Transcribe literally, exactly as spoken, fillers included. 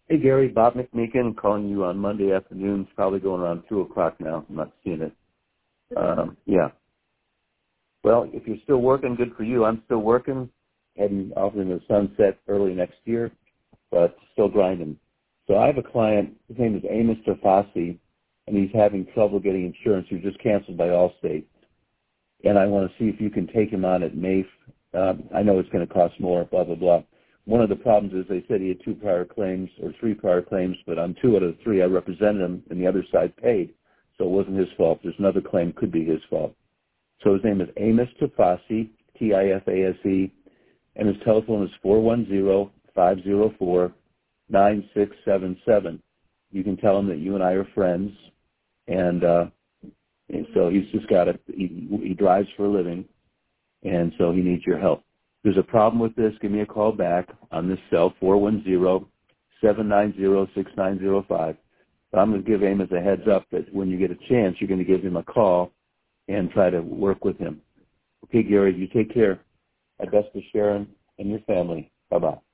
Hey, Gary, Bob McMeekin calling you on Monday afternoon. It's probably going around two o'clock now. I'm not seeing it. Um, yeah. Well, if you're still working, good for you. I'm still working, heading off into the sunset early next year, but still grinding. So I have a client, his name is Amos Tafasi, and he's having trouble getting insurance. He was just canceled by Allstate. And I want to see if you can take him on at M A F. Um, I know it's going to cost more, blah, blah, blah. One of the problems is they said he had two prior claims or three prior claims, but on two out of the three I represented him and the other side paid. So it wasn't his fault. There's another claim could be his fault. So his name is Amos Tafasi, T I F A S E, and his telephone is four one zero, five zero four, nine six seven seven. You can tell him that you and I are friends, and, uh, and so he's just got a, he, he drives for a living, and so he needs your help. If there's a problem with this, give me a call back on this cell, four one zero, seven nine zero, six nine zero five. But I'm going to give Amos a heads up that when you get a chance, you're going to give him a call and try to work with him. Okay, Gary, you take care. My best to Sharon and your family. Bye-bye.